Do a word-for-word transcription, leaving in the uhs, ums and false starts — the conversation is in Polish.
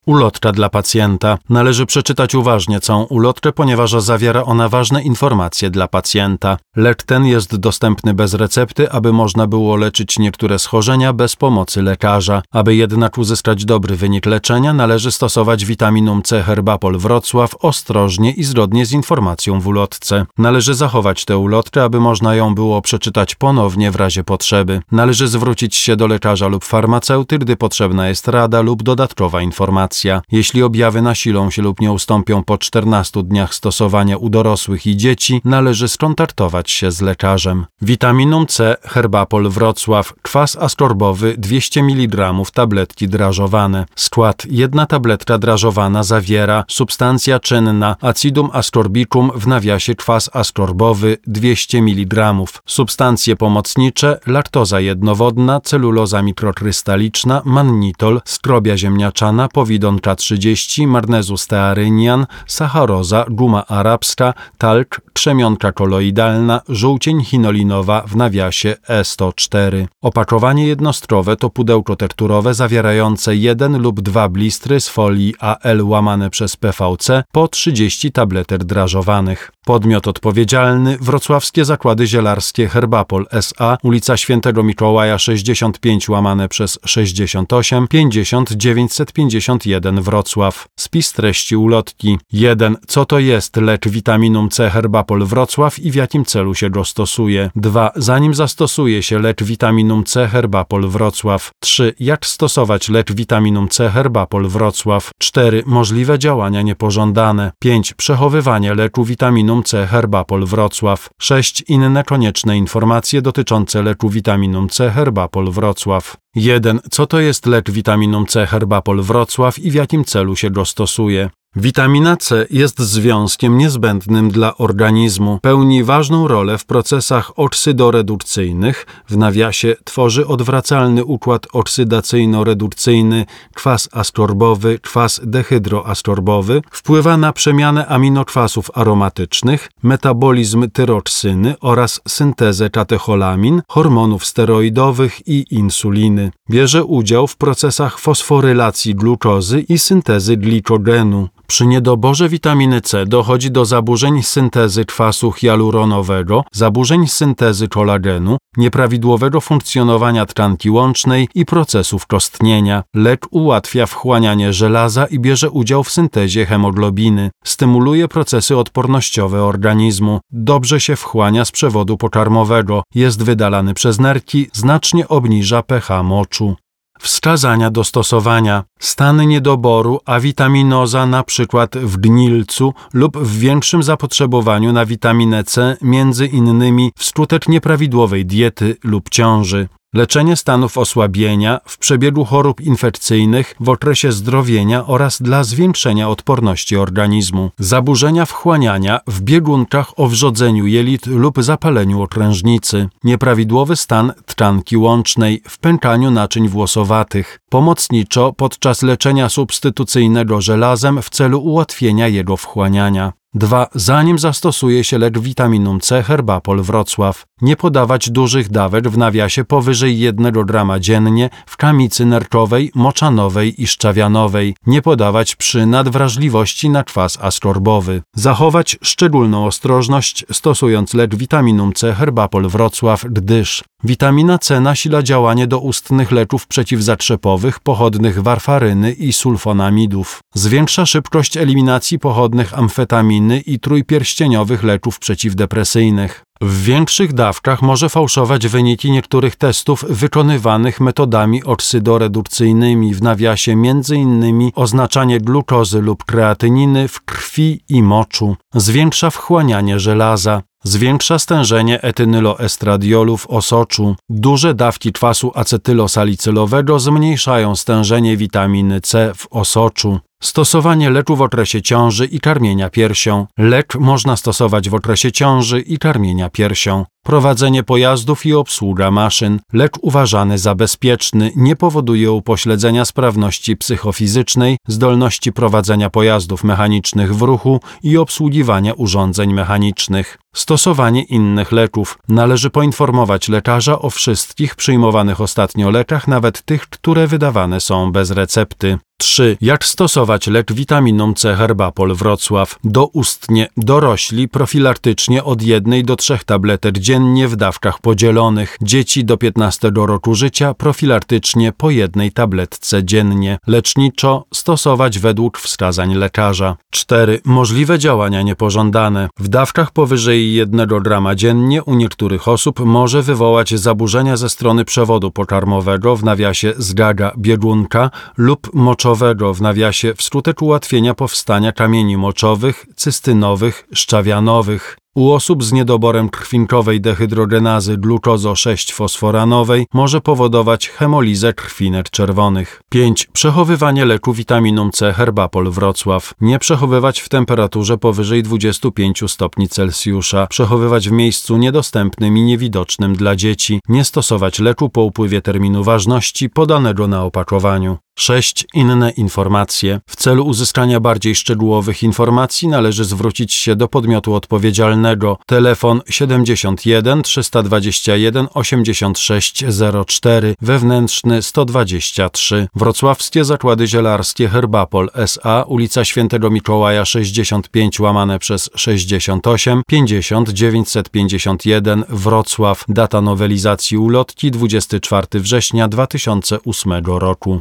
Ulotka dla pacjenta. Należy przeczytać uważnie całą ulotkę, ponieważ zawiera ona ważne informacje dla pacjenta. Lek ten jest dostępny bez recepty, aby można było leczyć niektóre schorzenia bez pomocy lekarza. Aby jednak uzyskać dobry wynik leczenia, należy stosować witaminum C Herbapol Wrocław ostrożnie i zgodnie z informacją w ulotce. Należy zachować tę ulotkę, aby można ją było przeczytać ponownie w razie potrzeby. Należy zwrócić się do lekarza lub farmaceuty, gdy potrzebna jest rada lub dodatkowa informacja. Jeśli objawy nasilą się lub nie ustąpią po czternastu dniach stosowania u dorosłych i dzieci, należy skontaktować się z lekarzem. Witaminum C Herbapol Wrocław, kwas askorbowy dwieście miligramów, tabletki drażowane. Skład: jedna tabletka drażowana zawiera substancja czynna acidum ascorbicum w nawiasie kwas askorbowy dwieście miligramów. Substancje pomocnicze: laktoza jednowodna, celuloza mikrokrystaliczna, mannitol, skrobia ziemniaczana, powidon K trzydzieści, magnezus stearynian, sacharoza, guma arabska, talk, krzemionka koloidalna, żółcień chinolinowa w nawiasie E sto cztery. Opakowanie jednostrowe to pudełko tekturowe zawierające jeden lub dwa blistry z folii A L łamane przez P V C po trzydzieści tabletek drażowanych. Podmiot odpowiedzialny: Wrocławskie Zakłady Zielarskie Herbapol S A, ulica Świętego Mikołaja sześćdziesiąt pięć łamane przez sześćdziesiąt osiem, pięćdziesiąt dziewięćset pięćdziesiąt jeden Wrocław. Spis treści ulotki. jeden. Co to jest lek witaminum C Herbapol Wrocław i w jakim celu się go stosuje? dwa. Zanim zastosuje się lek witaminum C Herbapol Wrocław. trzy. Jak stosować lek witaminum C Herbapol Wrocław? cztery. Możliwe działania niepożądane. pięć. Przechowywanie leku witaminum C Herbapol Wrocław. sześć. Inne konieczne informacje dotyczące leku witaminum C Herbapol Wrocław. jeden. Co to jest lek witaminum C Herbapol Wrocław i w jakim celu się go stosuje? Witamina C jest związkiem niezbędnym dla organizmu. Pełni ważną rolę w procesach oksydoredukcyjnych. W nawiasie tworzy odwracalny układ oksydacyjno-redukcyjny, kwas askorbowy, kwas dehydroaskorbowy. Wpływa na przemianę aminokwasów aromatycznych, metabolizm tyroksyny oraz syntezę katecholamin, hormonów steroidowych i insuliny. Bierze udział w procesach fosforylacji glukozy i syntezy glikogenu. Przy niedoborze witaminy C dochodzi do zaburzeń syntezy kwasu hialuronowego, zaburzeń syntezy kolagenu, nieprawidłowego funkcjonowania tkanki łącznej i procesów kostnienia. Lek ułatwia wchłanianie żelaza i bierze udział w syntezie hemoglobiny. Stymuluje procesy odpornościowe organizmu. Dobrze się wchłania z przewodu pokarmowego. Jest wydalany przez nerki, znacznie obniża pH moczu. Wskazania do stosowania: stan niedoboru, awitaminoza np. w gnilcu lub w większym zapotrzebowaniu na witaminę C, między innymi wskutek nieprawidłowej diety lub ciąży. Leczenie stanów osłabienia, w przebiegu chorób infekcyjnych, w okresie zdrowienia oraz dla zwiększenia odporności organizmu. Zaburzenia wchłaniania w biegunkach o wrzodzeniu jelit lub zapaleniu okrężnicy. Nieprawidłowy stan tkanki łącznej w pękaniu naczyń włosowatych. Pomocniczo podczas leczenia substytucyjnego żelazem w celu ułatwienia jego wchłaniania. dwa. Zanim zastosuje się lek witaminum C Herbapol Wrocław, nie podawać dużych dawek w nawiasie powyżej jednego grama dziennie w kamicy nerkowej, moczanowej i szczawianowej. Nie podawać przy nadwrażliwości na kwas askorbowy. Zachować szczególną ostrożność stosując lek witaminum C Herbapol Wrocław, gdyż witamina C nasila działanie doustnych leków przeciwzatrzepowych pochodnych warfaryny i sulfonamidów. Zwiększa szybkość eliminacji pochodnych amfetaminy i trójpierścieniowych leków przeciwdepresyjnych. W większych dawkach może fałszować wyniki niektórych testów wykonywanych metodami oksydoredukcyjnymi, w nawiasie między innymi oznaczanie glukozy lub kreatyniny w krwi i moczu. Zwiększa wchłanianie żelaza. Zwiększa stężenie etynyloestradiolu w osoczu. Duże dawki kwasu acetylosalicylowego zmniejszają stężenie witaminy C w osoczu. Stosowanie leku w okresie ciąży i karmienia piersią. Lek można stosować w okresie ciąży i karmienia piersią. Prowadzenie pojazdów i obsługa maszyn. Lek uważany za bezpieczny nie powoduje upośledzenia sprawności psychofizycznej, zdolności prowadzenia pojazdów mechanicznych w ruchu i obsługiwania urządzeń mechanicznych. Stosowanie innych leków. Należy poinformować lekarza o wszystkich przyjmowanych ostatnio lekach, nawet tych, które wydawane są bez recepty. trzy. Jak stosować lek witaminą C Herbapol Wrocław? Doustnie dorośli profilaktycznie od jednej do trzech tabletek dziennie w dawkach podzielonych. Dzieci do piętnastego roku życia profilaktycznie po jednej tabletce dziennie. Leczniczo stosować według wskazań lekarza. cztery. Możliwe działania niepożądane. W dawkach powyżej jednego grama dziennie u niektórych osób może wywołać zaburzenia ze strony przewodu pokarmowego w nawiasie zgaga biegunka lub moczowego w nawiasie wskutek ułatwienia powstania kamieni moczowych, cystynowych, szczawianowych. U osób z niedoborem krwinkowej dehydrogenazy glukozo sześć fosforanowej może powodować hemolizę krwinek czerwonych. pięć. Przechowywanie leku witaminą C Herbapol Wrocław. Nie przechowywać w temperaturze powyżej dwudziestu pięciu stopni Celsjusza. Przechowywać w miejscu niedostępnym i niewidocznym dla dzieci. Nie stosować leku po upływie terminu ważności podanego na opakowaniu. sześć. Inne informacje. W celu uzyskania bardziej szczegółowych informacji należy zwrócić się do podmiotu odpowiedzialnego. Telefon siedemdziesiąt jeden trzysta dwadzieścia jeden osiemdziesiąt sześć zero cztery, wewnętrzny sto dwadzieścia trzy. Wrocławskie Zakłady Zielarskie Herbapol S A, ulica Świętego Mikołaja sześćdziesiąt pięć łamane przez sześćdziesiąt osiem pięćdziesiąt dziewięćset pięćdziesiąt jeden Wrocław. Data nowelizacji ulotki dwudziestego czwartego września dwa tysiące ósmego roku.